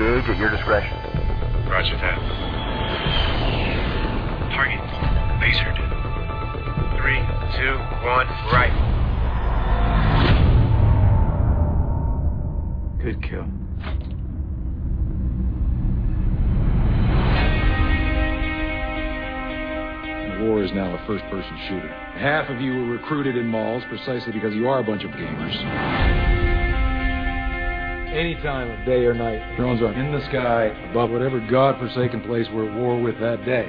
engage at your discretion. Roger that. Target lasered. 3, 2, 1, right. Good kill. The war is now a first-person shooter. Half of you were recruited in malls precisely because you are a bunch of gamers. Any time of day or night, drones are in the sky above whatever godforsaken place we're at war with that day.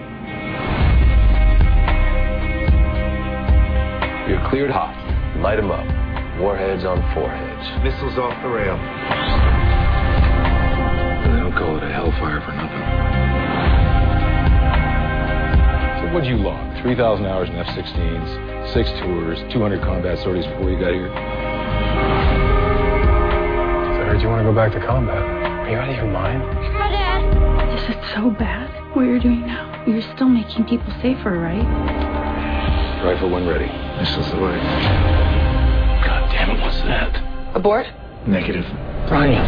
You're cleared hot. Light them up. Warheads on foreheads. Missiles off the rail. They don't call it a hellfire for nothing. So what'd you log? 3,000 hours in F-16s, 6 tours, 200 combat sorties before you got here? So I heard you want to go back to combat. Are you out of your mind? Hi, Dad. This is so bad, what you're doing now. You're still making people safer, right? Rifle when ready. Missiles away. God damn it, what's that? Abort? Negative. Ryan.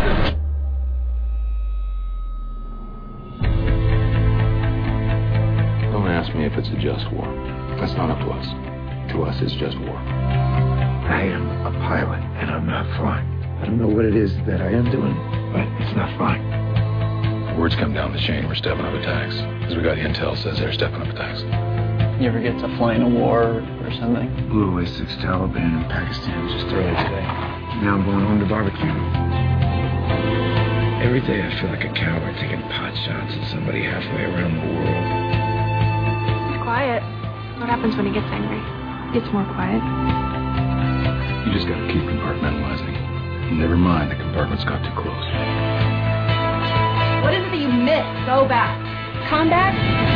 Don't ask me if it's a just war. That's not up to us. To us, it's just war. I am a pilot, and I'm not flying. I don't know what it is that I am doing, but it's not flying. Words come down the chain, we're stepping up attacks. Because we got intel says they're stepping up attacks. You ever get to fly in a war or something? Blew away 6 Taliban in Pakistan just earlier today. Now I'm going home to barbecue. Every day I feel like a coward taking pot shots at somebody halfway around the world. It's quiet. What happens when he gets angry? It's more quiet. You just gotta keep compartmentalizing. Never mind, the compartments got too close. What is it that you miss so bad? Combat?